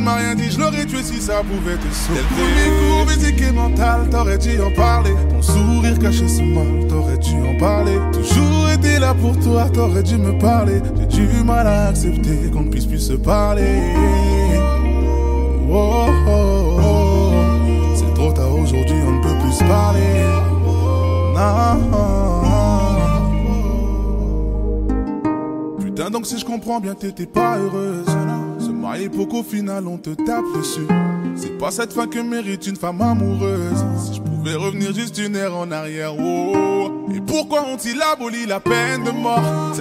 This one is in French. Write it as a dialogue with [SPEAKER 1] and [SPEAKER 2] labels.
[SPEAKER 1] m'a rien dit, je l'aurais tué si ça pouvait te sauver. Dès le premier coup physique et mental, t'aurais dû en parler. Ton sourire cachait ce mal, t'aurais dû en parler. Toujours été là pour toi, t'aurais dû me parler. J'ai du mal à accepter qu'on ne puisse plus se parler. Oh, oh, oh. C'est trop tard aujourd'hui, on ne peut plus se parler. Non. Putain, donc si je comprends bien, t'étais pas heureuse. Se marier pour qu'au final on te tape dessus. C'est pas cette fin que mérite une femme amoureuse. Si je pouvais revenir juste une heure en arrière, oh. Et pourquoi ont-ils aboli la peine de mort?